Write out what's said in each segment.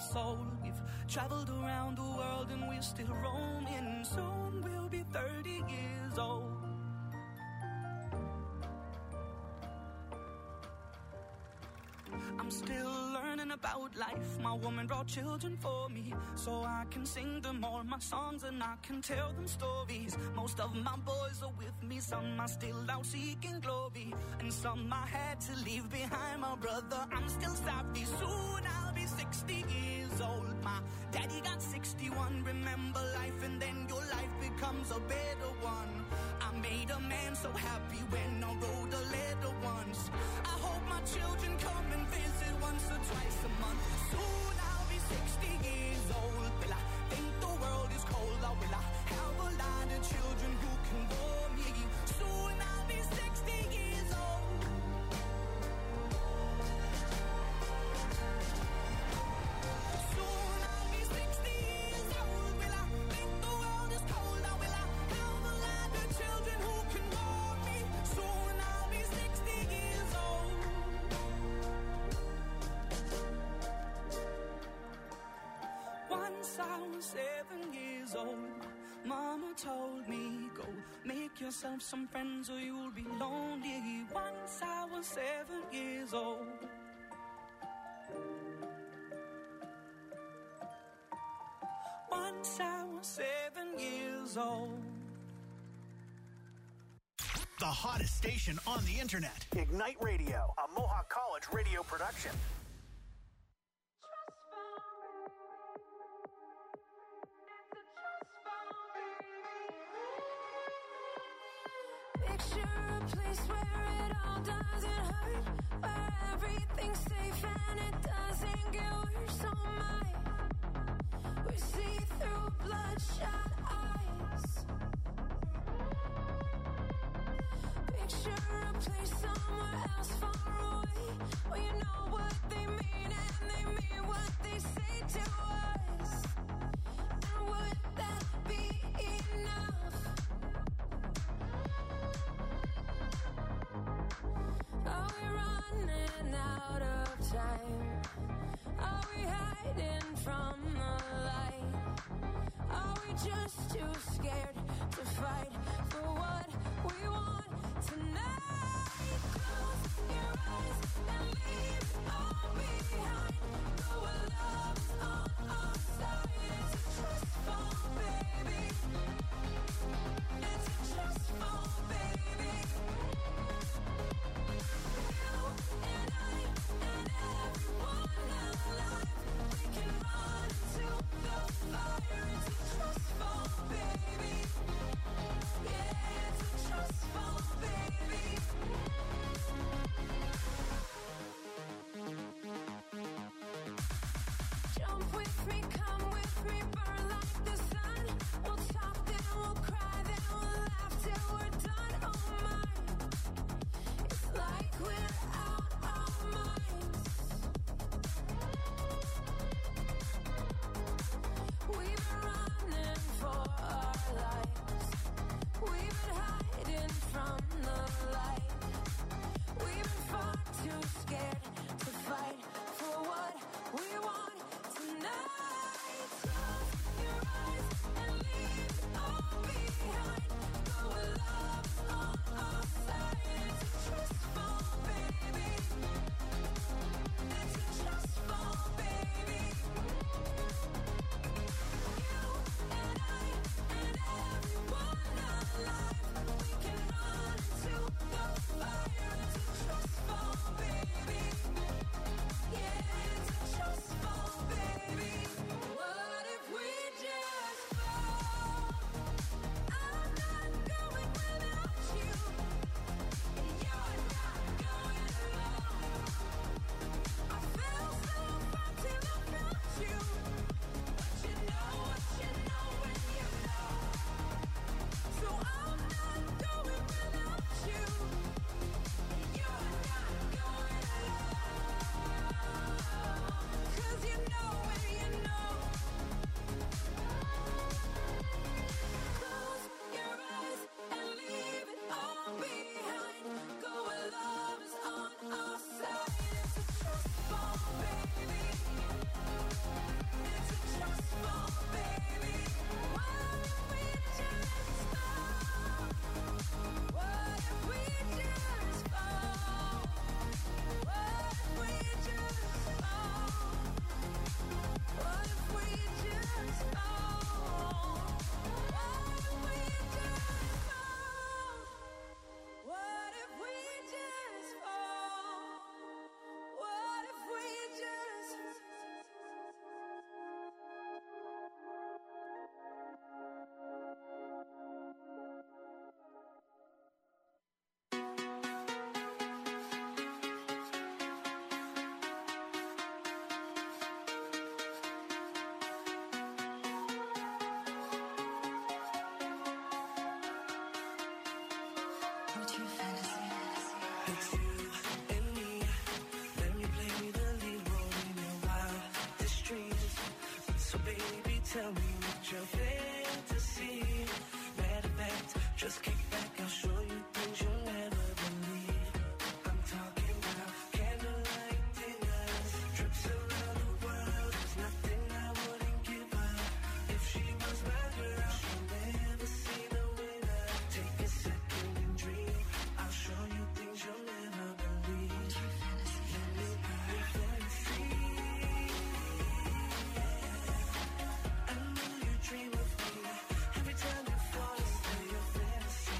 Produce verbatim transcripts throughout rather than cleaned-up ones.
soul. We've traveled around the world and we're still roaming. Soon we'll be thirty years old. I'm still learning about life. My woman brought children for me, so I can sing them all my songs and I can tell them stories. Most of my boys are with me, some are still out seeking glory, and some I had to leave behind. My brother, I'm still savvy. Soon I'll be sixty years old. My daddy got sixty-one. Remember life and then your life becomes a better one. I made a man so happy when I wrote a letter once. I hope my children come and visit once or twice a month. Soon I'll be sixty years old. Will I think the world is cold, or will I have a lot of children who can bore me? Soon I'll be sixty years old. Soon I'll be sixty years old. Will I think the world is cold, or will I have a lot of children who can bore me? Soon I'll be sixty years old. Once I was seven years old, Mama told me, go make yourself some friends or you'll be lonely. Once I was seven years old. Once I was seven years old. The hottest station on the internet. Ignite Radio, a Mohawk College radio production. Everything's safe and it doesn't get worse. Oh my, we see through bloodshot eyes. Picture a place somewhere else far away, where you know what they mean and they mean what they say to us. And would that be enough? Are we running out of time? Are we hiding from the light? Are we just too scared to fight for what we want tonight? Close your eyes and leave it all behind. Know our love's on our side. It's a trust fall, baby. It's a trust fall, baby. And I and everyone alive, we can run to the fire. It's a trust fall, baby. Yeah, it's a trust fall, baby. It's you and me. Let me play the lead role in your wildest dreams. So baby, tell me what your fantasy. Matter of fact, just kick back, I'll show you things you'll never believe. I'm talking about candlelight dinners, trips around the world. There's nothing I wouldn't give her. If she was my girl, she'll never see the winner. Take a second and dream. I'll show you things you'll never believe. Let me be your fantasy. I know you dream of me. Every time you fall asleep, your fantasy.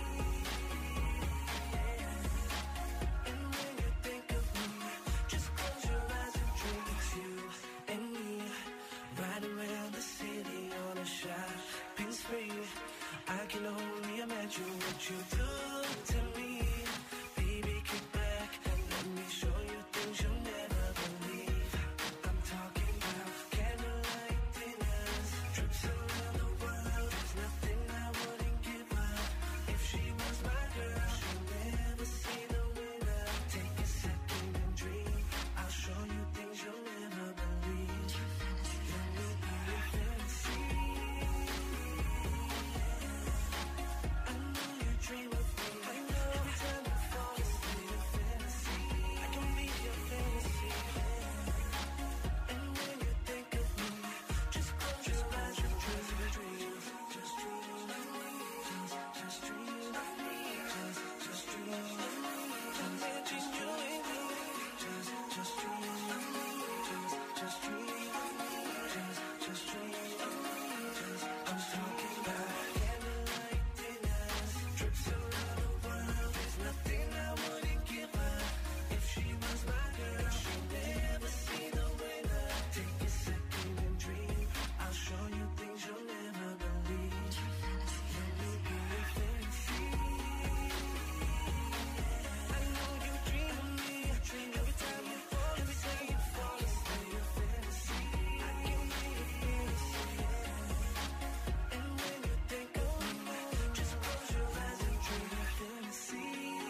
And when you think of me, just close your eyes and dream. It's you and me, riding around the city on a shopping spree. I can only imagine what you do to me. Baby, kick back and let me show you things you'll never believe. I'm talking about candlelight dinners, trips around the world. There's nothing I wouldn't give her. If she was my girl, she'll never see the winner. Take a second and dream. I'll show you things you'll never believe. Let me be your fantasy. I know you dream of me. Every time you fall asleep, your fantasy. I can be your fantasy. And when you think of me, just close your eyes and dream. Just dream of me. Just, just dream of me. Just, just dream of me. Imagine you and me. Just, just dream of me. Just, just dream of me. Just, just dream of me. Just, I'm talking about candlelight dinners, trips around the world. There's nothing I wouldn't give her. If she was my girl, she'll never see the winner. Take a second and dream. I'll show you things you'll never believe. Let me be your fantasy. I know you dream of me. Every time you fall, every time you fall asleep, your fantasy. I can be your fantasy. And when you think of me, just close your eyes and dream your fantasy.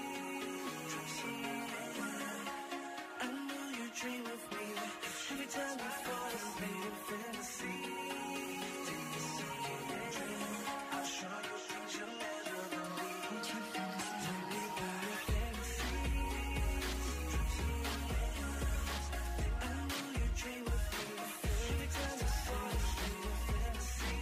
I know you dream of me. Every time you fall asleep, your fantasy. Take a second and dream. I'll show you things you'll never believe. Let me be your fantasy. I know you dream of me. Every time you fall asleep, your fantasy.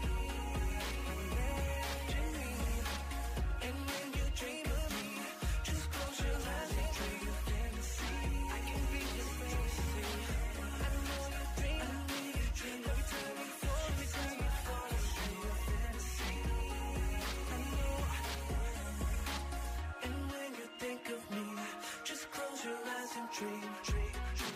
And when you dream of me, just close your eyes and dream your fantasy. I can be your fantasy. I know you dream, I know you dream. Every time you fall, every time you fall asleep, your fantasy. I know. And when you think of me, just close your eyes and dream, dream, dream.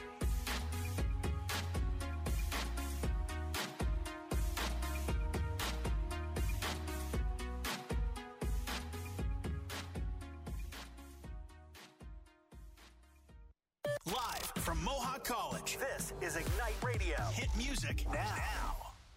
Live from Mohawk College. This is Ignite Radio. Hit music now.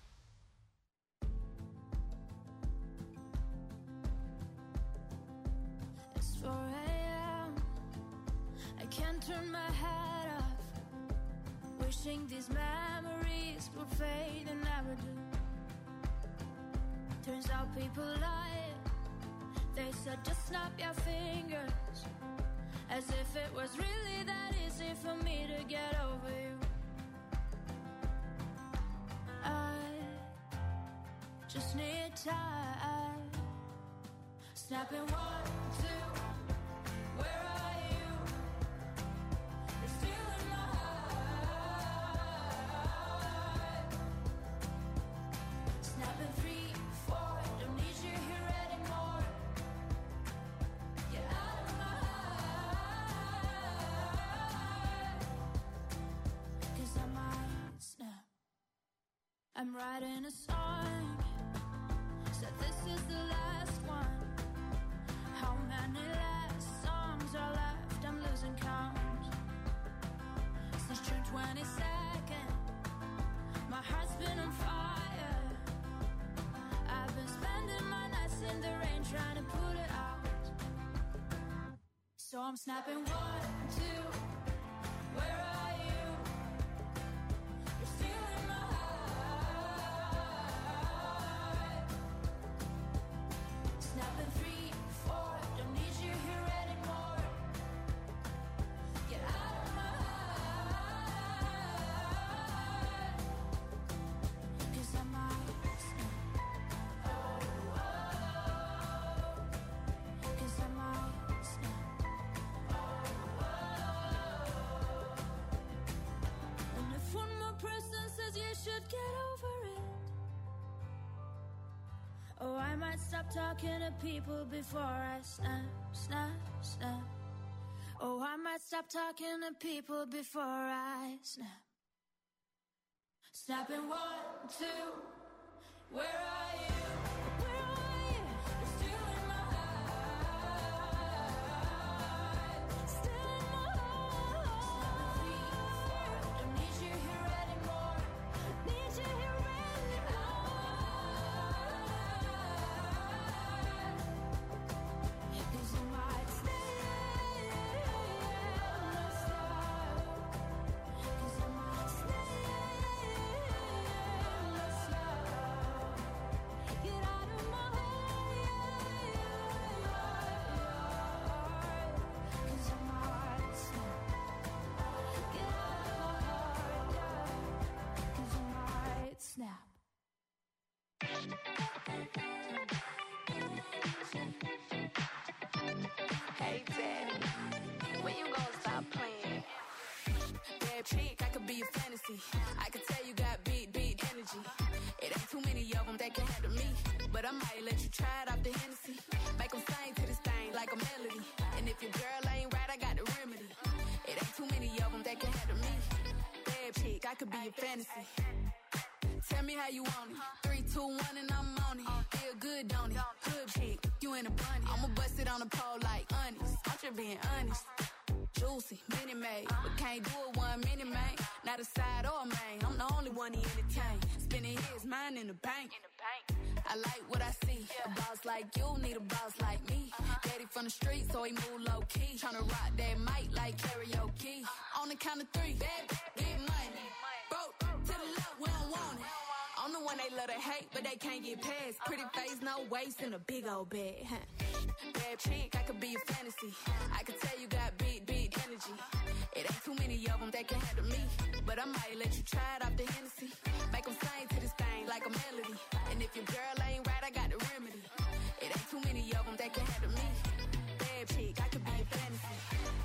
It's four a.m. I can't turn my head off. Wishing these memories would fade and never do. Turns out people lie. They said just snap your fingers. As if it was really that easy for me to get over you. I just need time. Snapping one, two, where are you? You're still in my heart. Snapping three, four, don't need you here anymore. Get out of my heart. 'Cause I might snap. I'm writing a song. Said this is the last one. How many last songs are left? I'm losing count. Since June twenty-second, my heart's been on fire. I've been spending my nights in the rain trying to put it out. So So I'm snapping one, two, where are you? You're stealing my heart. Snapping three, four, don't need you here anymore. Get out of my heart. Cause I might snap. Oh, oh. Cause I might snap. And if one more person says you should get over it, oh, I might stop talking to people before I snap, snap, snap. Oh, I might stop talking to people before I snap. Snapping one, two, where are you? Where are you? You're stealing my heart. Stealing my heart. Three, four, don't need you here anymore. Need you here anymore. Cause I might stay, not stop. Cause I might stay, not stop. Get out of my heart. Cause I might snap. Get out of my heart, yeah. Cause I might snap. Hey, daddy, when you gonna stop playing? Bad chick, I could be your fantasy. I could tell you got big, big energy. It ain't too many of them that can handle me. But I might let you try it off the Hennessy. Make them sing to this thing like a melody. And if your girl ain't right, I got the remedy. It ain't too many of them that can handle me. Bad chick, I could be your fantasy. Tell me how you want it. Three, two, one, and I'm on it. Feel good, don't it? Good chick, you in a bunny. I'ma bust it on the pole like honest. I'm just being honest. Juicy, mini made, but can't do it one minute, man. Not a side or a main. I'm the only one he entertain. Spending his mind in the bank. I like what I see. A boss like you need a boss like me. Daddy from the street, so he move low key. Tryna rock that mic like karaoke. On the count of three, baby, get money. Broke to the left, we don't want it. I'm the one they love to hate, but they can't get past. Pretty face, no waist, and a big old bag. Huh? Bad chick, I could be your fantasy. I could tell you got big, big energy. It ain't too many of them that can handle me. But I might let you try it off the Hennessy. Make them sing to this thing like a melody. And if your girl ain't right, I got the remedy. It ain't too many of them that can handle me. Bad chick, I could be your fantasy.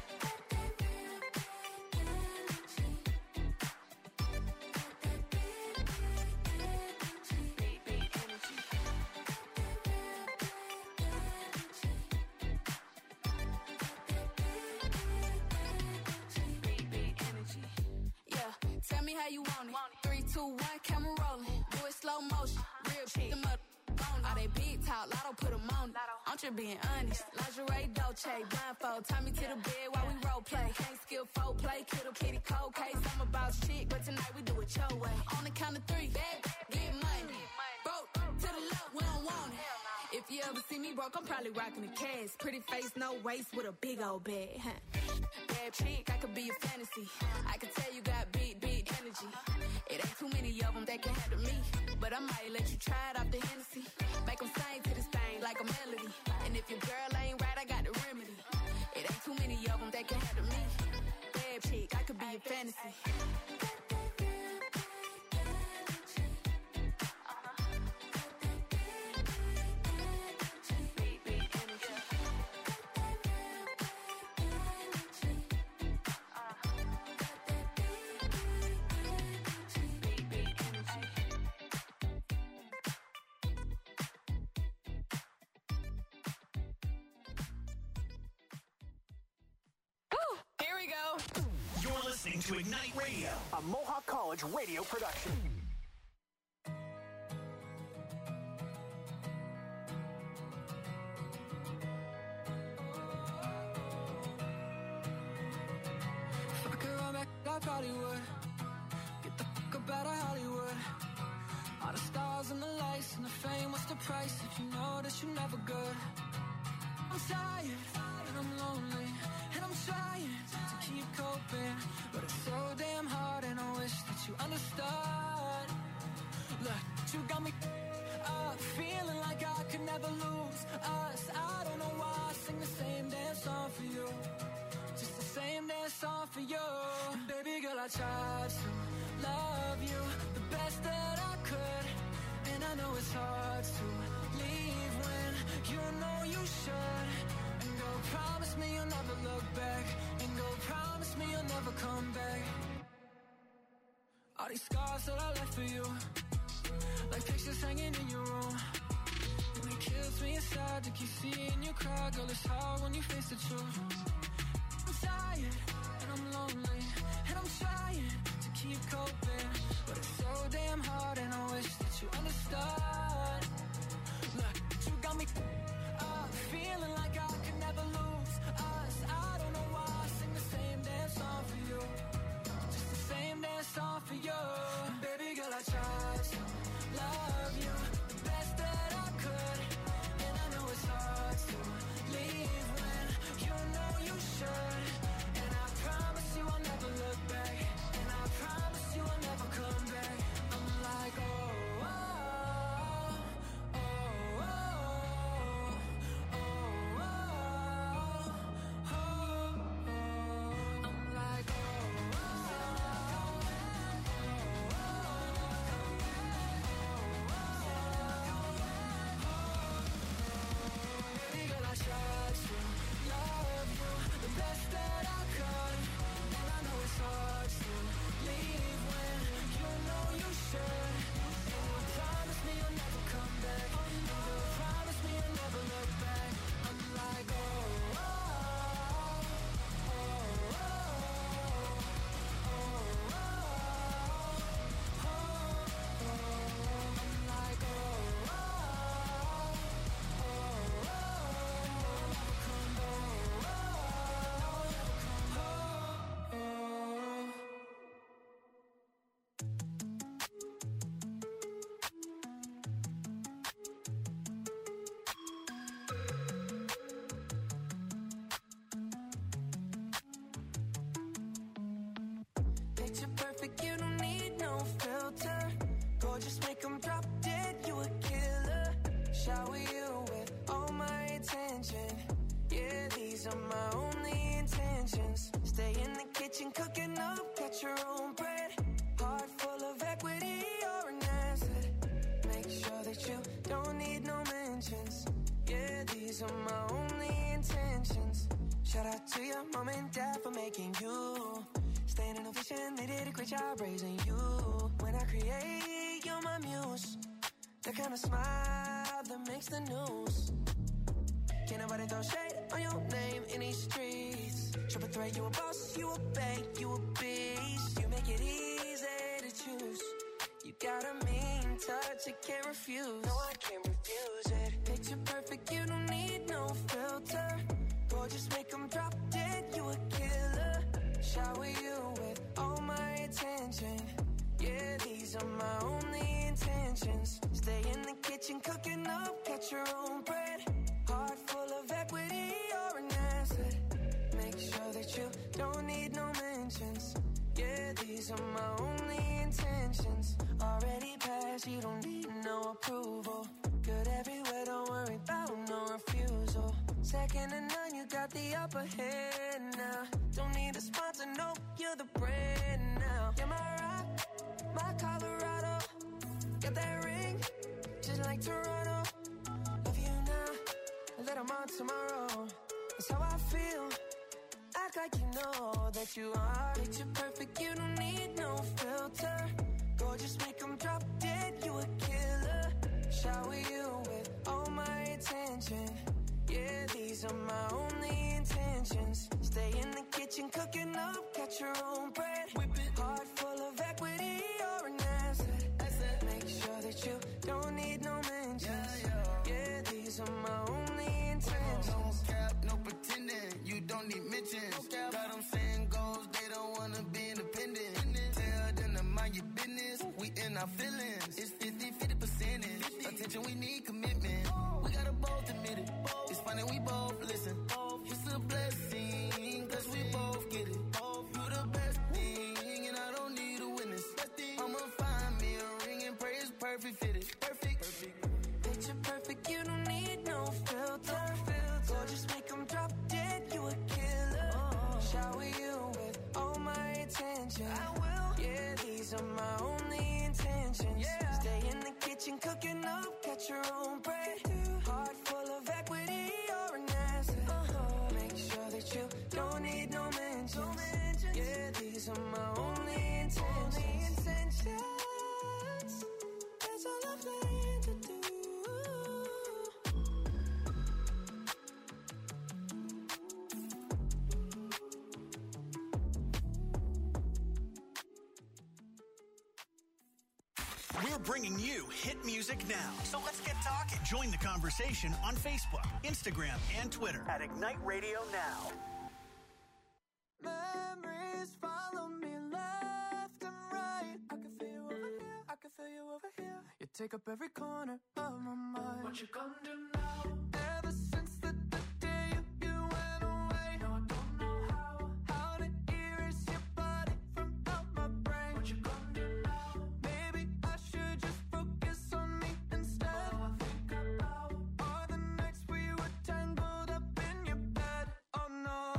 Tell me how you want it. Three, two, one, camera rolling. Do it slow motion. Real chick. Them up on all they big talk. Lotto put them on it. I'm just being honest. Lingerie, Dolce, blindfold. Tie me to the bed while we role play. Can't skill folk play. Kiddo, kitty, cold case. I'm about shit, but tonight we do it your way. On the count of three, bad, get money. Broke to the left, we don't want it. If you ever see me broke, I'm probably rocking the cash. Pretty face, no waist, with a big old bag. Huh? Bad chick, I could be your fantasy. I could tell you got big, big energy. It ain't too many of them that can handle me. But I might let you try it off the Hennessy. Make them sing to this thing like a melody. And if your girl ain't right, I got the remedy. It ain't too many of them that can handle me. Bad chick, I could be your fantasy. You're listening to Ignite Radio, a Mohawk College radio production. If I could run back, I probably would. Get the fuck up out of Hollywood. All the stars and the lights and the fame, what's the price if you know that you're never good? I'm tired and I'm lonely. I tried to love you the best that I could. And I know it's hard to leave when you know you should. And go promise me you'll never look back. And go promise me you'll never come back. All these scars that I left for you, like pictures hanging in your room. And it kills me inside to keep seeing you cry. Girl, it's hard when you face the truth. I'm tired and I'm lonely, and I'm trying to keep coping, but it's so damn hard, and I wish that you understood. Look, you got me up, feeling like I could never lose us. I don't know why I sing the same damn song for you, just the same damn song for you. Baby girl, I tried to love you the best that I could, and I know it's hard to leave when you know you should. And I promise you I'll never look back, and I promise you I'll never come back. I'm like, oh, oh, oh, oh, oh, oh, oh, oh. I'm like, oh, oh, baby girl, I tried to love you the best that I could, and I know it's hard to leave when you know you should. And you promise me you'll never come back, and you promise me you'll never look back. I'm like, oh, oh, oh, oh, oh, oh, oh, oh. I'm like, oh, oh, oh, oh, never come back, oh, oh, oh. Picture perfect, you don't need no filter. Gorgeous, make 'em drop dead, you a killer. Shower you with all my attention. Yeah, these are my only intentions. Stay in the kitchen, cooking up, got your own bread. Heart full of equity, you're an asset. Make sure that you don't need no mentions. Yeah, these are my only intentions. Shout out to your mom and dad for making you. Staying in a vision, they did a great job raising you. When I create, you're my muse. The kind of smile that makes the news. Can't nobody throw shade on your name in these streets. Triple threat, you a boss, you a bank, you a beast. You make it easy to choose. You got a mean touch, I can't refuse. No, I can't refuse it. Picture perfect, you don't need no filter. Gorgeous, make 'em drop dead, you a killer. Shower you with all my attention. Yeah, these are my only intentions. Stay in the kitchen, cooking up, got your own bread. Heart full of equity, you're an asset. Make sure that you don't need no mentions. Yeah, these are my only intentions. Already passed, you don't need no approval. Good everywhere, don't worry about no refusal. Second to none, you got the upper hand now. Don't need a sponsor, no, you're the brand now. You're my rock, my Colorado. Got that ring, just like Toronto. Love you now, and let 'em on tomorrow. That's how I feel. Act like you know that you are. Picture perfect, you don't need no filter. Gorgeous, make 'em drop dead, you a killer. Shower you with all my attention. Yeah, these are my only intentions. Stay in the kitchen, cooking up, got your own bread. Whip it. Heart full of equity, you're an asset. asset. Make sure that you don't need no mentions. Yeah, yeah. Yeah, these are my only intentions. No cap, no pretending, you don't need mentions. No got them saying goals, they don't wanna be independent. Tell them to mind your business, we in our feelings. It's fifty, fifty percentage. Attention, we need commitment. We gotta both admit it. It's funny, we both listen. It's a blessing, cause we both get it. You the best thing, and I don't need a witness. I'ma find me a ring and pray it's perfect fitted. Perfect. Perfect. Picture perfect, you don't need no filter. Gorgeous, make 'em drop dead, you a killer. Shower you with all my attention. these are my only intentions. Yeah. Stay in the kitchen cooking up, catch your own bread. Heart full of equity, you're an asset. Uh-huh. Make sure that you don't need no mentions. No mentions. Yeah, these are my only intentions. Only intentions. That's all I plan to do. We're bringing you hit music now. So let's get talking. Join the conversation on Facebook, Instagram, and Twitter at Ignite Radio Now. Memories follow me left and right. I can feel you over here. I can feel you over here. You take up every corner of my mind. What you gonna do now? Ever since the, the day you, you went away, no, I don't know how. How to erase your body from out my brain. What you gonna do now? Maybe I should just focus on me instead. All I think about are the nights we were tangled up in your bed. Oh no.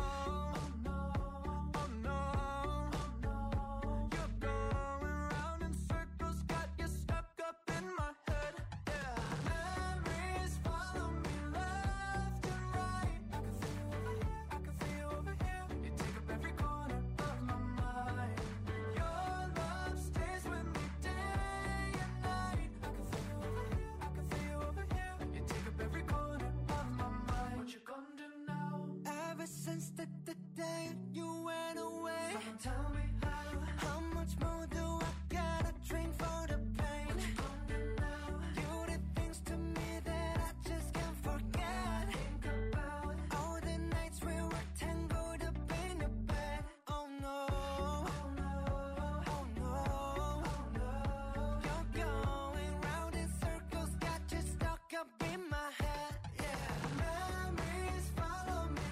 Since the, the day you went away, so tell me how, how much more do I gotta drink for the pain? You did things to me that I just can't forget. Think about all the nights we were tangled up in your bed. Oh no, oh no, oh no, oh no. You're going round in circles, got you stuck up in my head. Yeah, memories follow me.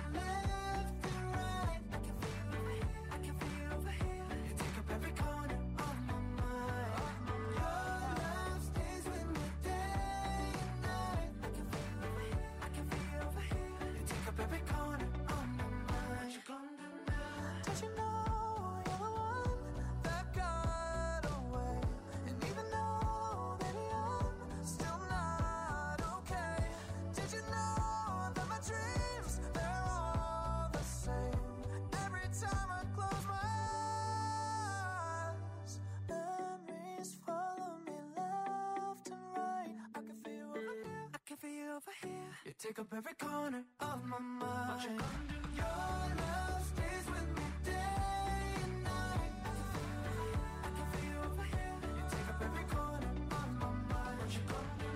You take up every corner of my mind. What you gonna do? Your love stays with me day and night. I can feel you over here. You take up every corner of my mind. What you gonna do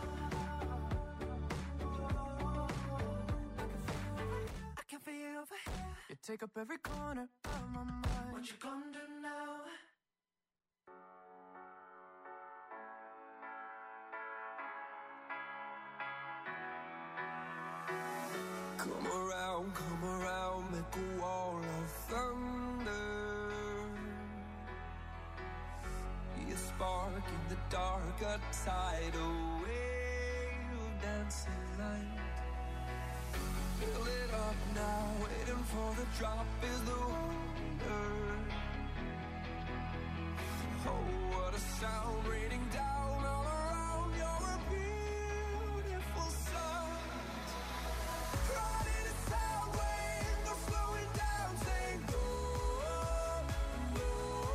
now? I can feel you over here. You take up every corner of my mind. What you gonna do now? Come around, come around, make a wall of thunder. Be a spark in the dark, a tidal wave of dancing light. Fill it up now, waiting for the drop is the wonder. Oh, what a sound raining down all around. You're a beautiful sight. Riding a sound wave, no slowing down, saying go, go.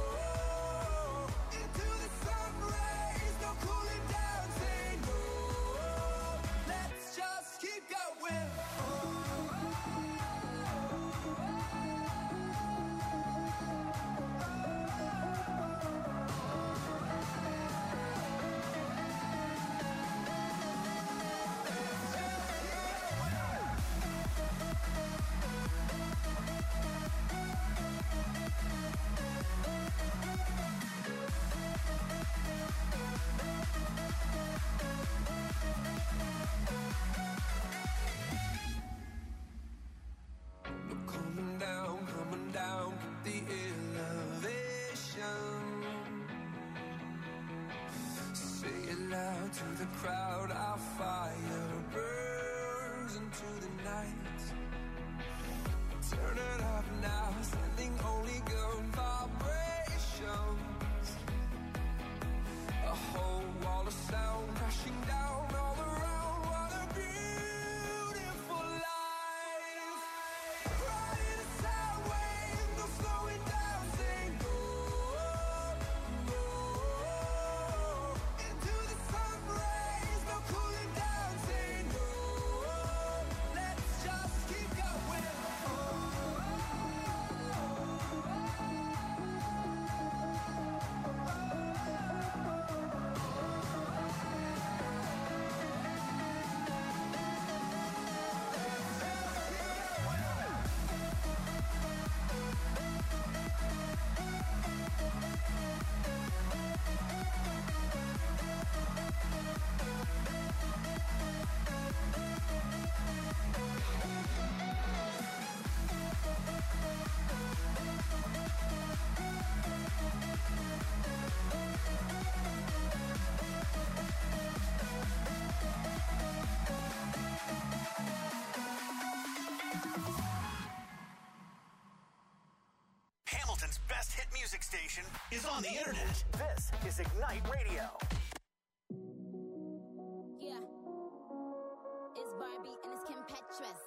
Into the sun rays, no cooling down, saying go. Let's just keep going. Coming down, coming down, keep the elevation. Say it loud to the crowd, our fire burns into the night. Turn it up now, sending only good vibrations. best hit music station is on the internet. This is Ignite Radio. Yeah. It's Barbie and it's Kim Petras.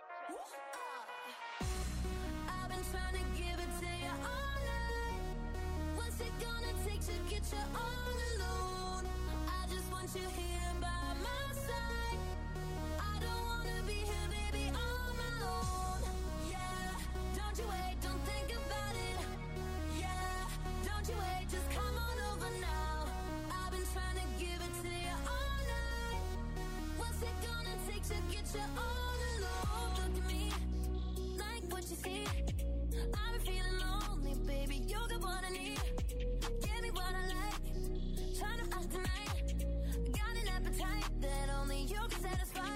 I've been trying to give it to you all night. What's it gonna take to get you all alone? I just want you here by my side. I don't wanna be here, baby, on my own. Yeah, don't you wait, don't think about it. Yeah, don't you wait, just come on over now. I've been trying to give it to you all night. What's it gonna take to get you all alone? Look at me, like what you see. I've been feeling lonely, baby, you got what I need. Give me what I like, try to ask tonight. Got an appetite that only you can satisfy.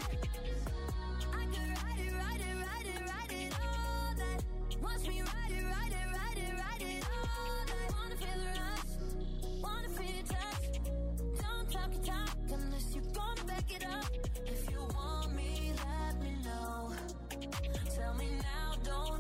I could ride it, ride it, ride it, ride it all that. Watch me ride it, ride it, ride it, ride it all that. Wanna feel the rush, wanna feel your touch. Don't talk your talk unless you're gonna back it up. If you want me, let me know. Tell me now, don't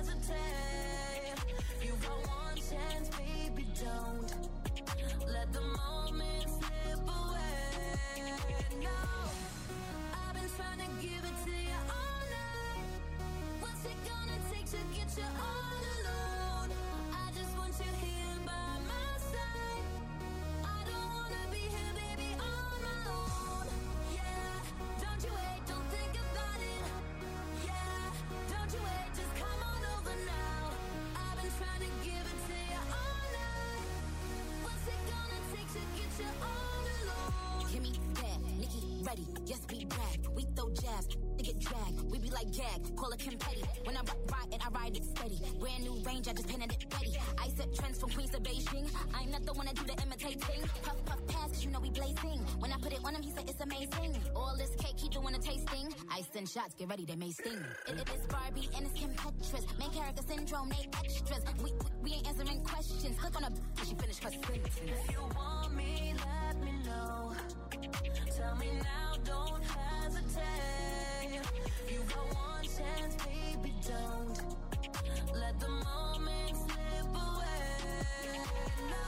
hesitate. You got one chance, baby, don't let the moment slip away. No, I've been trying to give it to you all night. What's it gonna take to get you all alone? I just want you here by my side. I don't wanna be here, baby, on my own. Yeah, don't you wait, don't think about it. Yeah, don't you wait, just come on over now. I've been trying to give it to you all night. What's it gonna take to get you all alone? Kimmy, bad, Nikki, ready, yes, we back. We throw jabs, they get dragged. We be like gag, call it Kim Petty. When I ride, ride it, I ride it steady. Brand new range, I just painted it ready. I set trends from Queens to Beijing. I'm not the one that do the imitating. Puff, puff, pass, cause you know we blazing. When I put it on him, he said it's amazing. All this cake, he doing a tasting. I send shots, get ready, they may sting. It, it is Barbie and it's Kim Petras. Main character syndrome, they extras. We, we, we ain't answering questions. Click on a b- she finished her sentence. If you want me, let me know. Tell me now, don't hesitate. You got one chance, baby, don't let the moment slip away. No,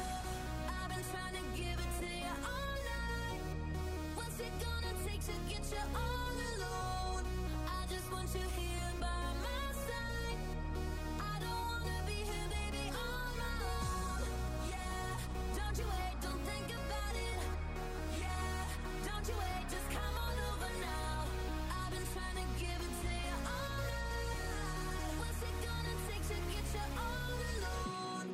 I've been trying to give it to you all night. What's it gonna take to get you all alone? I just want you here by my side. I don't wanna be here, baby, on my own. Yeah, don't you wait, don't think about it. Yeah, don't you wait, just come on over now. I've been trying to give it to you all night. What's it gonna take to get you all alone?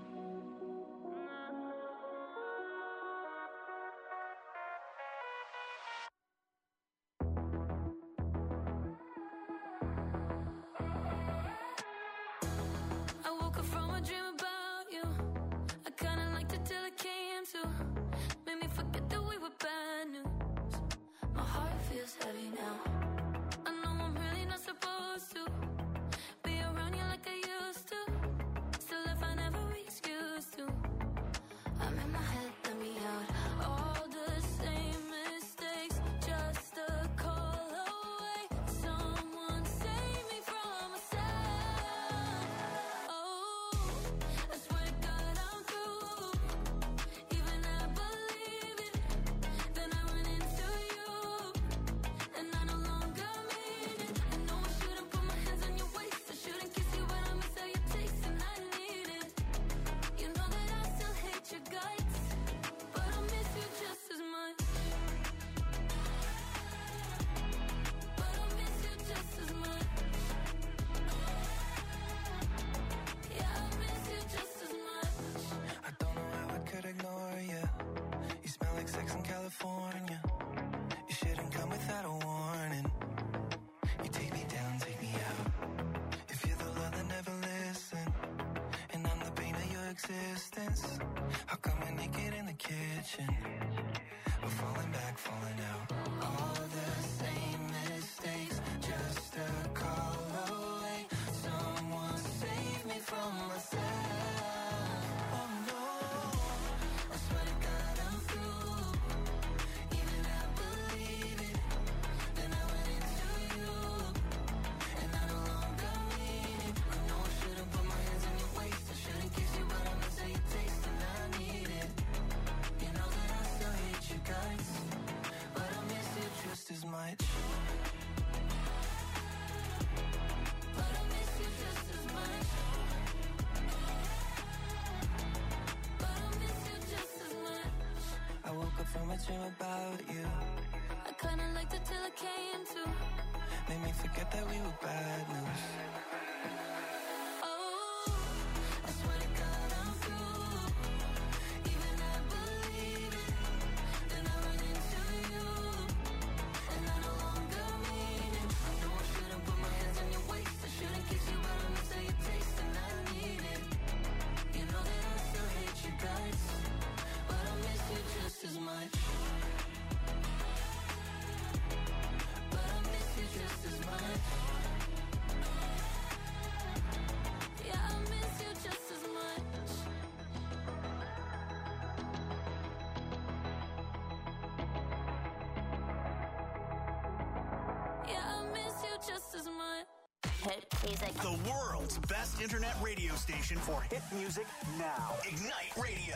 I woke up from a dream about you. I kinda liked it till it came to. Made me forget that we were bad news. My heart feels heavy now. I know I'm really not supposed to be around you like I used to. Still, if I never excuse to, I'm in my head, let me out. All the same mistakes, just a call away. Someone save me from myself. Oh, I swear to God I'm through. Even I believe it. Then I run into you, and I no longer mean it. I know I shouldn't put my hands on made me forget that we were bad news. As much, but I miss you just as much. Yeah, I miss you just as much. Yeah, I miss you just as much. Hit music. The world's best internet radio station for hit music now. Ignite Radio.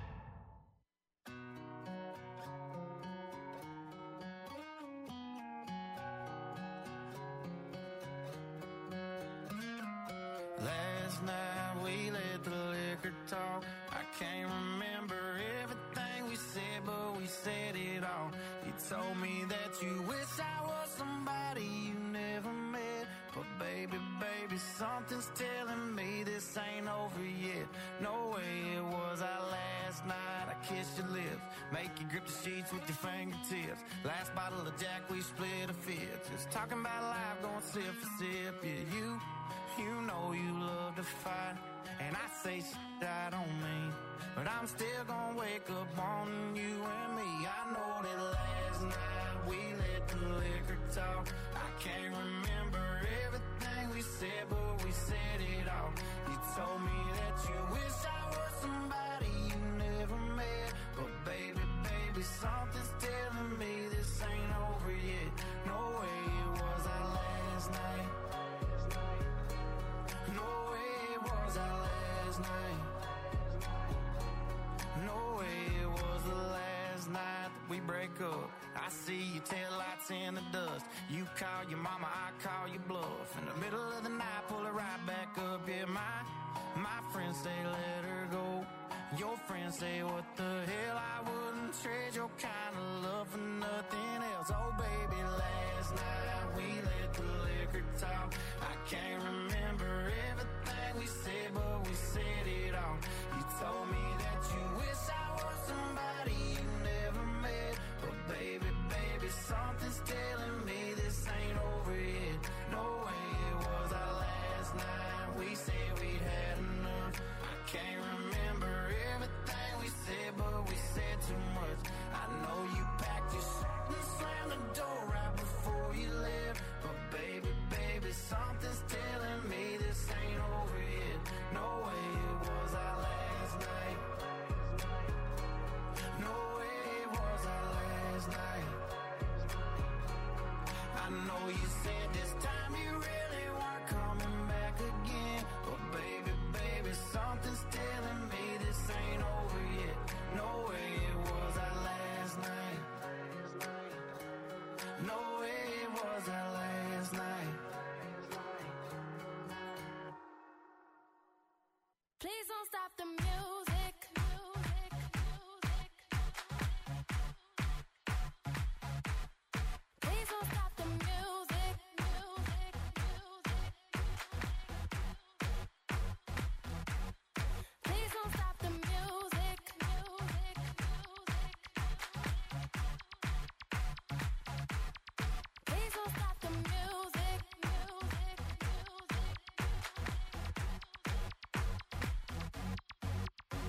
Last night we let the liquor talk. I can't remember everything we said, but we said it all. You told me that you wish I was somebody you never met. But baby, baby, something's telling me this ain't over yet. No way it was our last night. I kissed your lips, make you grip the sheets with your fingertips. Last bottle of Jack, we split a fifth. Just talking about life, going sip for sip. Yeah, you You know you love to fight, and I say shit I don't mean, but I'm still gonna wake up wanting you and me. I know that last night we let the liquor talk. I can't remember everything we said, but we said it all. You told me that you wish I was somebody you never met, but baby, baby, something's telling me this ain't over yet. No way it was our last night. No way it was our last night. No way it was the last night that we break up. I see your taillights in the dust. You call your mama, I call your bluff. In the middle of the night, pull it right back up. Yeah, my, my friends say let her go. Your friends say what the hell, I wouldn't trade your kind of love for nothing else. Oh baby, last night we let the liquor talk. I can't remember everything we said, but we said it all. You told me that you wish I was somebody you never met, but baby, baby, something's telling me this ain't over yet. No way it was our last night. We said we'd had enough. I can't remember everything we said, but we said too much. I know you packed your shit and slammed the door right before you left, but baby, baby, something's telling me this ain't over yet. No way it was our last night. No way it was our last night. I know you said this time you really weren't coming back again, but baby, baby, something's telling me this ain't over yet. No way it was our last night. No way it was our last night. Please don't stop the music. Music, music. Please don't stop the music. Music, music. Please don't stop the music. Music, music. Please don't stop the music. Music, music.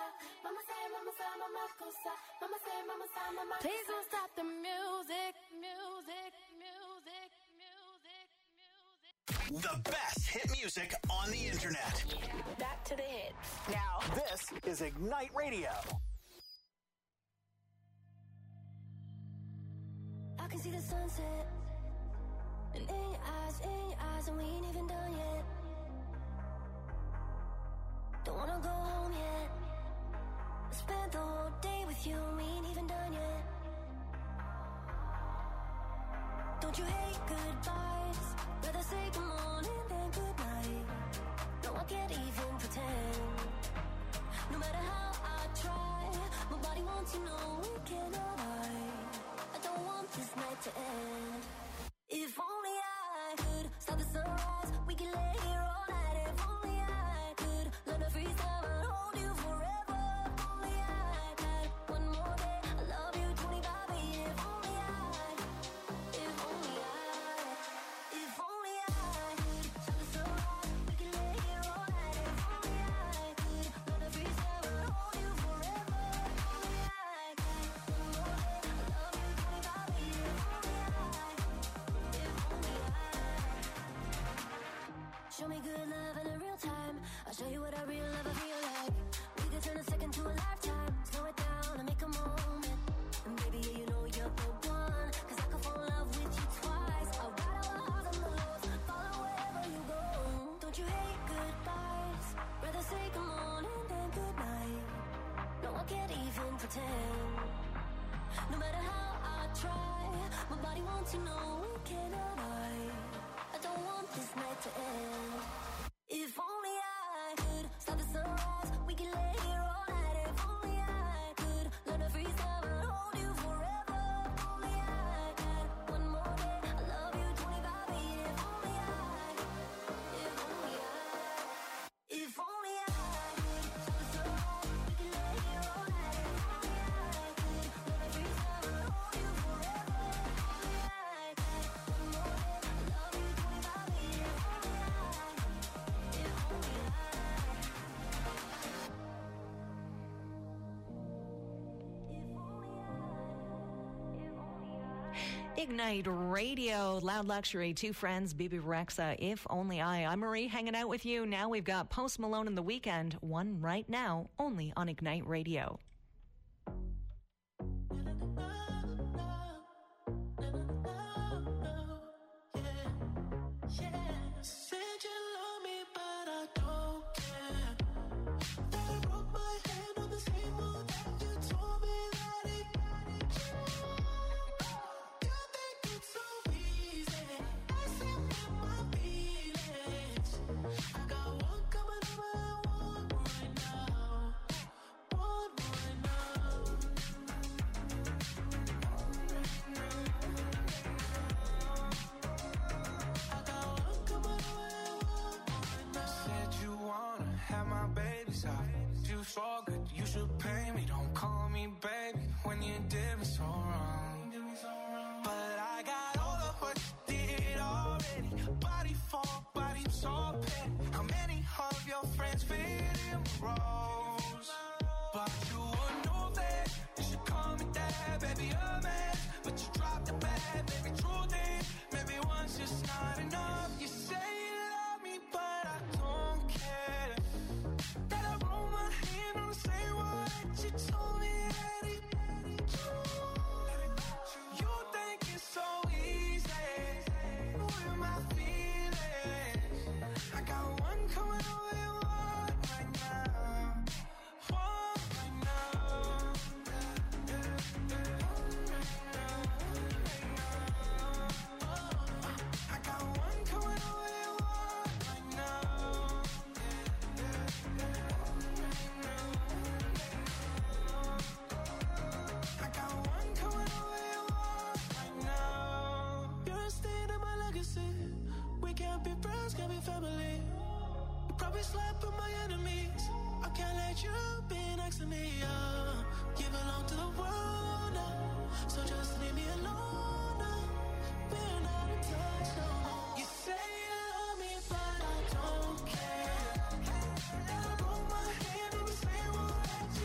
Mama say, mama say, mama cosa. Mama say, mama say, mama. Please don't stop the music, music, music, music, music. The best hit music on the internet. Back to the hits. Now, This is Ignite Radio. I can see the sunset. And in your eyes, in your eyes, and we ain't even done yet. Don't wanna go home yet. I spent the whole day with you, and we ain't even done yet. Don't you hate goodbyes? Rather say good morning than good night. No, I can't even pretend. No matter how I try, my body wants to know we cannot hide. I don't want this night to end. If only I could stop the sunrise, we can lay here all night. If only I could learn to freeze time and hold you forever. If only I had one more day, I love you twenty-five. If only I, if only I, if only I could stop the sunrise, we can lay here all night. If only I could learn to freeze time and hold you forever. If only I had one more day, I love you twenty-five. If only I. Show me good love in a real time. I'll show you what a real love feel like. We could turn a second to a lifetime. Slow it down and make a moment. And baby, yeah, you know you're the one. Cause I could fall in love with you twice. I'll ride all the highs and the lows. Follow wherever you go. Don't you hate goodbyes? Rather say good morning than good night. No, I can't even pretend. No matter how I try, my body wants to know we cannot hide. I don't want this night to end. If only I could stop the sunrise, we can lay here all night. If only I could learn to freeze time and hold you forever. If only I had one more day, I love you twenty-five. If only I, if only I, if only I could stop the sunrise, we can lay here all night. If only I could learn to freeze time and hold you forever. If only I had one more day, I love you twenty-five. If only I, if only I. Ignite Radio, Loud Luxury, Two Friends, Bibi Rexha, If Only I. I'm Marie, hanging out with you. Now we've got Post Malone in The Weekend, one right now, only on Ignite Radio. Said you love me, but I don't care. That I broke my hand on the same one that you told me that it got it. You think it's so easy. I said with my feelings. I got one coming over and one right now. One right now. I got one coming over and one right now. Said you wanna have my babies out. You so good, you should pay me. Don't call me baby when you did me so wrong. But I got all of what you did already. Body for body, so petty. How many of your friends fit in the roles? But you would know that you should call me dad, baby, a man. But you dropped the bag, baby, truth is, maybe one's just not enough. You say you love me, but I don't care. That I roll my hand on the same one that you told me that it. You think it's so easy with my feelings. I got one coming over and one right now. One right now. I got one coming over and one right now. I got one coming over and one right now. You're a stain in my legacy. We can't be friends, can't be family. You probably slept with my enemies. I can't let you be next to me. Uh. You belong to the world now, so just leave me alone now. We're not in touch no more. You say you love me, but I don't care. And I broke my hand on the same one that you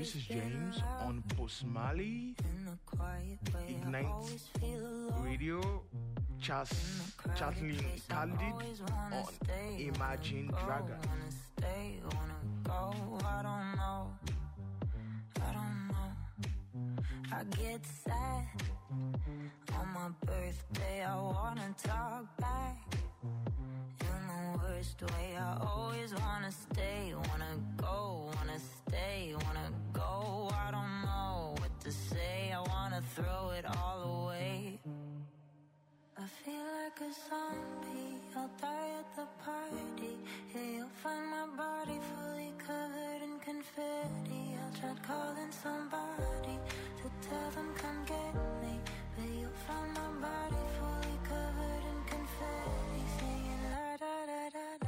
This is James on Postmali, Ignite Radio, Chas, Chatlin Khalid on Imagine Dragon. Stay, wanna go, I don't know, I don't know. I get sad on my birthday, I wanna talk back in the worst way. I always wanna stay, wanna go, wanna stay, wanna go. I don't know what to say, I wanna throw it all away. I feel like a zombie, I'll die at the party. Yeah, you'll find my body fully covered in confetti. I tried calling somebody to tell them come get me, but you'll find my body fully covered in confetti. Singing la da da da da,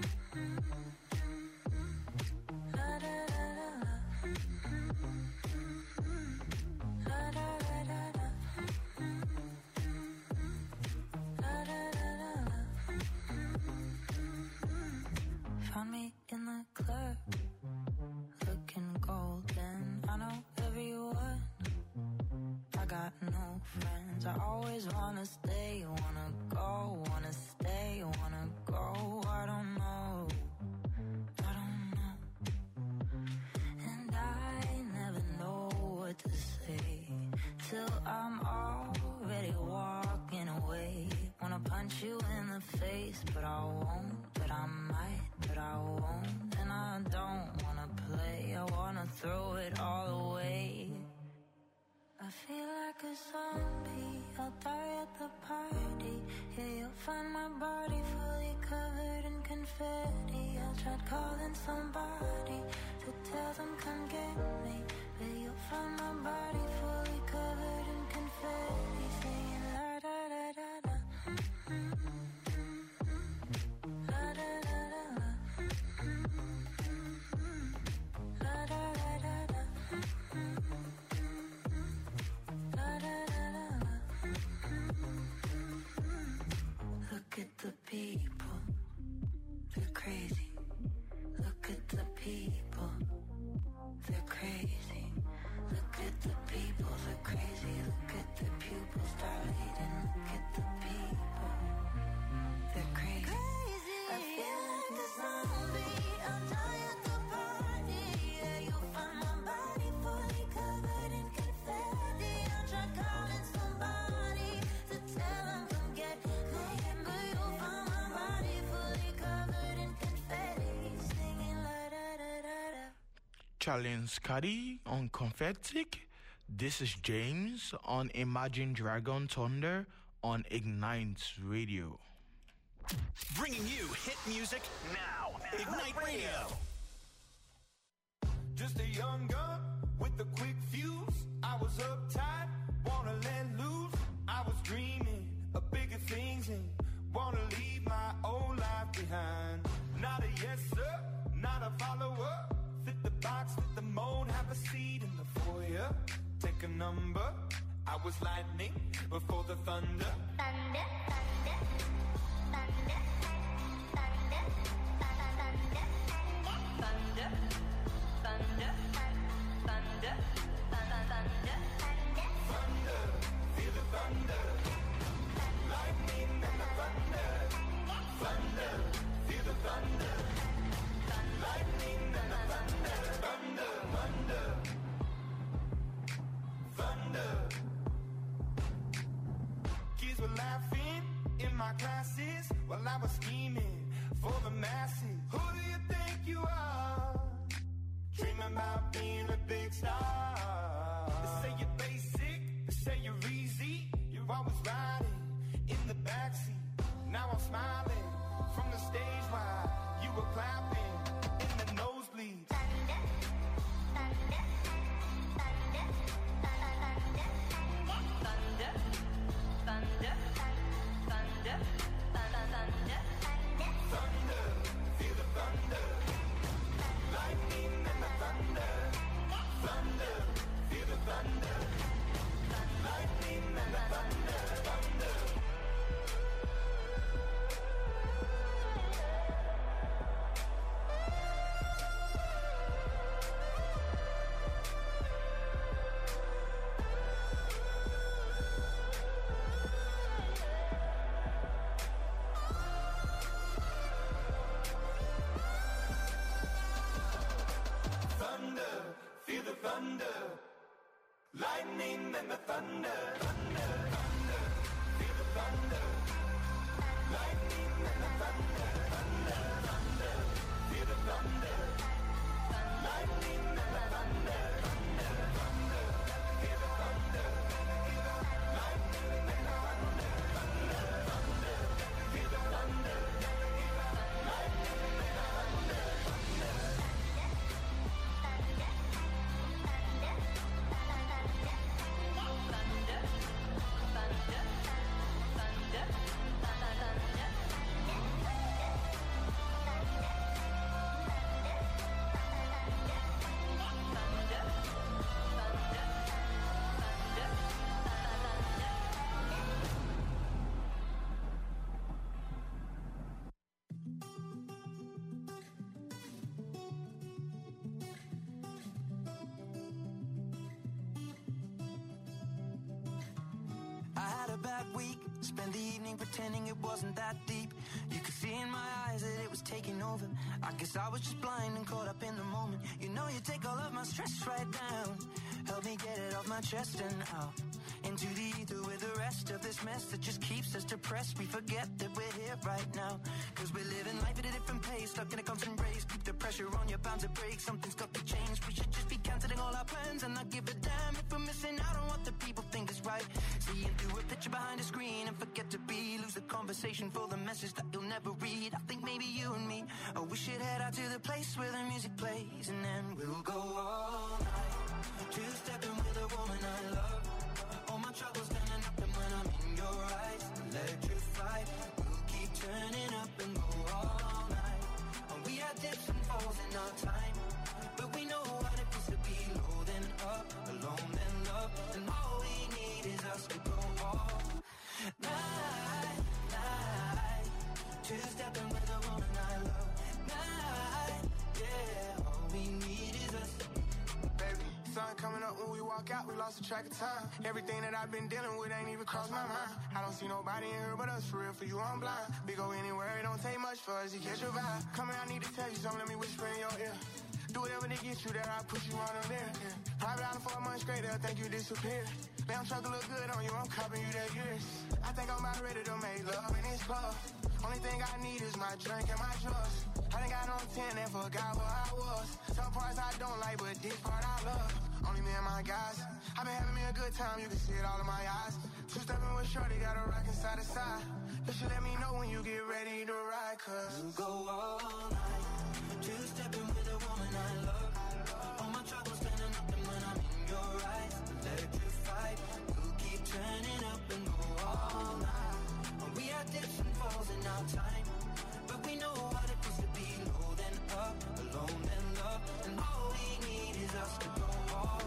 la da da da da, la da da da da. Found me in the club, looking golden. I know everyone, I got no friends. I always wanna stay, wanna go, wanna stay, wanna go. I don't know, I don't know. And I never know what to say till I'm already walking away. Wanna punch you in the face, but I won't, but I might, but I won't. And I don't wanna play, I wanna throw it all away. I feel like a zombie, I'll die at the party. Yeah, you'll find my body fully covered in confetti. I tried calling somebody to tell them come get me, but you'll find my body fully covered in confetti. Singing la da da da da, la da da da da, la da da da da, la da da da da. Look at the people, they're crazy. Look at the people, they're crazy. Look at the people, they're crazy. Look at the pupils dilating. Look at the people, they're crazy. I feel like a zombie, I'll die at the party. Yeah, you'll find my body fully covered in confetti. I tried calling somebody to tell them come get me, but you'll find my body fully covered in confetti. Singing la da da da da. Challenge Scotty on Confetic. This is James on Imagine Dragon Thunder on Ignite Radio. Bringing you hit music now. Ignite Radio. Just a young gun with a quick fuse. I was uptight, wanna let loose. I was dreaming of bigger things and wanna leave my old life behind. Not a yes sir, not a follower. Fit the box, fit the mold, have a seat in the foyer. Take a number. I was lightning before the thunder. Thunder, thunder, thunder, thunder, thunder, thunder, thunder, thunder, thunder, Thunder, feel the thunder. Lightning and the thunder. Thunder, feel the thunder. Lightning and the thunder. Thunder, thunder. Thunder. Kids were laughing in my classes while I was scheming for the masses. Who do you think you are? Dreaming about being a big star. They say you're basic, they say you're easy. You're always riding in the backseat. Now I'm smiling from the stage while you were clapping in the nosebleeds. thunder, thunder, thunder, thunder, thunder, thunder, thunder, thunder, Thunder, feel the thunder. Lightning and the thunder. Thunder, feel the thunder. Lightning and the thunder. Thunder. lightning and the thunder, thunder, thunder. Feel the thunder. Lightning and the thunder, thunder, thunder. Feel the thunder. Lightning and the thunder, thunder, thunder. Feel the thunder. Lightning and the thunder, thunder, thunder. Feel the thunder. Lightning and the thunder, thunder. Spend the evening pretending it wasn't that deep. You could see in my eyes that it was taking over. I guess I was just blind and caught up in the moment. You know you take all of my stress right down. Help me get it off my chest and out into the ether with the rest of this mess that just keeps us depressed. We forget that we're here right now, cause we're living life at a different pace, stuck in a constant race. Keep the pressure on, you're bound to break. Something's got to change. We should just be cancelling all our plans and not give a damn if we're missing out on what the people think is right. Seeing through a picture behind a screen and forget to be. Lose the conversation for the message that you'll never read. I think maybe you and me, oh, we should head out to the place where the music plays, and then we'll go all night, two-stepping with a woman I love. All my troubles standing up, and when I'm in your eyes, electrified. We'll keep turning up and go all night. And we had dips and falls in our time, but we know what it feels to be low then up, alone then love. And all we need is us to go all night, night. Two-stepping with a woman I love. Night, yeah. All we need is us. Baby, sun coming up when we walk out, we lost the track of time. Everything that I've been dealing with ain't even crossed my mind. I don't see nobody in here but us, for real, for you I'm blind. We go anywhere, it don't take much for us to catch your vibe. Come here, I need to tell you something, let me whisper in your ear. Do whatever to get you there, I'll push you on there. Yeah. Private island for a month straight, they'll think you disappeared. Damn truck look good on you, I'm copping you that years. I think I'm about ready to make love in this club. Only thing I need is my drink and my drugs. I think I on ten and forgot who I was. Some parts I don't like, but this part I love. Only me and my guys. I've been having me a good time, you can see it all in my eyes. Two-stepping with shorty, got a rockin' side to side. You should let me know when you get ready to ride, cause we'll go all night, two-stepping with a woman I love. All my troubles standing up, and when I'm in your eyes, electrified. We'll keep turning up and go all night. And we had dips and falls in our time, but we know what it feels to be low then up, alone then love. And all we need is us to go all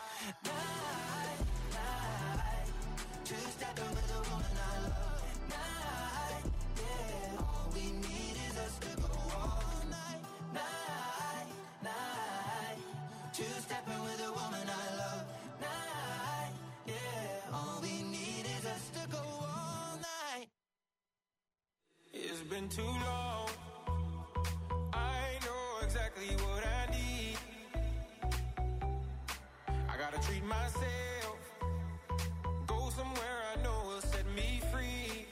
night, night. Two-stepping with a woman I love. Night, yeah. All we need is us to go all night, night, night. Two-stepping with a woman I love. Night, yeah. All we need is us to go all night. It's been too long. I know exactly what I need. I gotta treat myself. Go somewhere I know will set me free.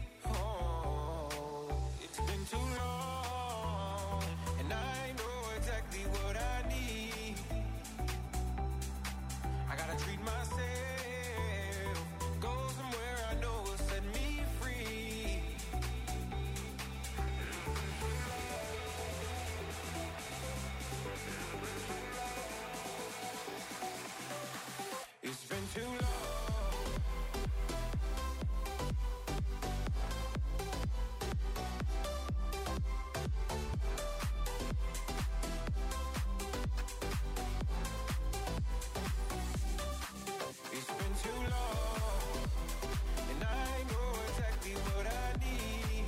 Oh, it's been too long, and I know exactly what I need. I gotta treat myself. Go somewhere I know will set me free. It's been too long. It's been too long, and I know exactly what I need.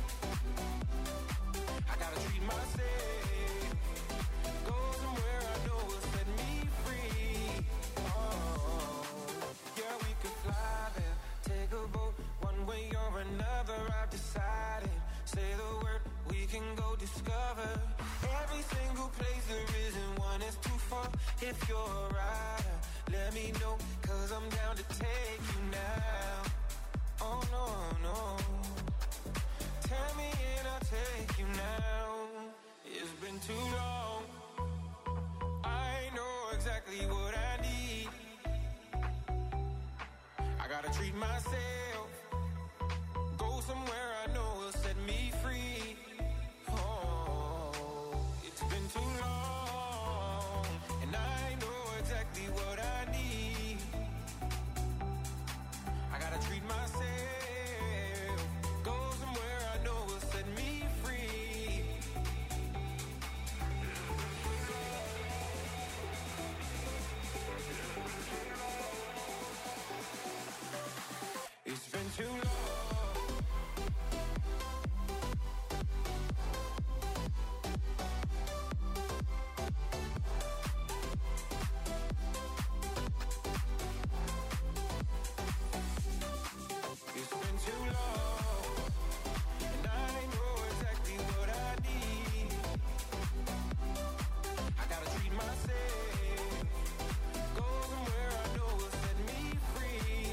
I gotta treat myself. Go somewhere I know will set me free. Oh, yeah, we could fly there, take a boat, one way or another. I've decided. Say the word, we can go discover every single place there isn't one is too far. If you're a rider, let me know, cause I'm down to take you now. Oh no, no. Tell me and I'll take you now. It's been too long. I know exactly what I need. I gotta treat myself. Go somewhere I know will set me free. Oh, it's been too long, and I know exactly what I need. I gotta treat myself. Go somewhere I know will set me free. It's been too long. It's been too long, and I know exactly what I need. I gotta treat myself. Go somewhere I know will set me free.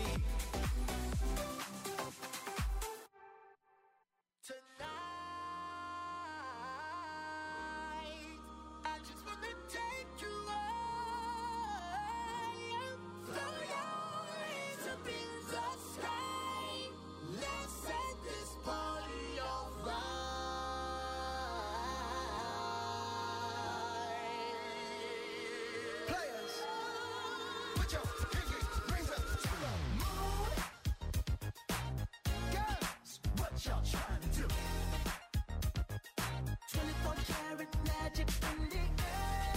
Tonight, I just wanna take you high. Throw your hands up in the sky. Let's set this party on fire. Players, put your pinky rings up to the moon. Girls, what y'all trying to do? twenty-four karat magic in the air.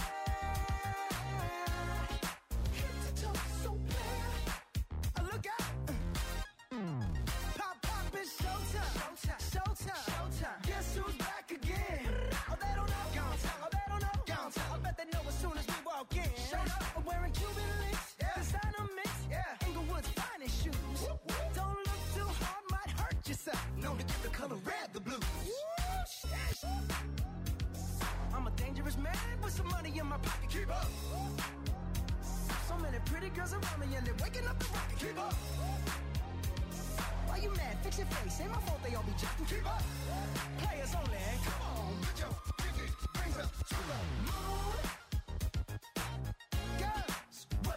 Head to toe, so clear. Oh, look out. Pop, pop, it's showtime. Showtime. Showtime. Showtime. Guess who's back again? Oh, they don't know. Gone time. Oh, they don't know. Gone time. I bet they know as soon as we walk in. Showed up. I'm wearing Cuban links. Yeah. Designer mix. Yeah. Inglewood's finest shoes. Whoop, whoop. Don't look too hard, might hurt yourself. Known to give the color red the blues. Yes. I'm a dangerous man with some money in my pocket. Keep up. So many pretty girls around me and they're waking up the rocket. Keep up. Why you mad? Fix your face. Ain't my fault they all be jacking. Keep up. Players only. Come on, put your pinky rings up to the moon.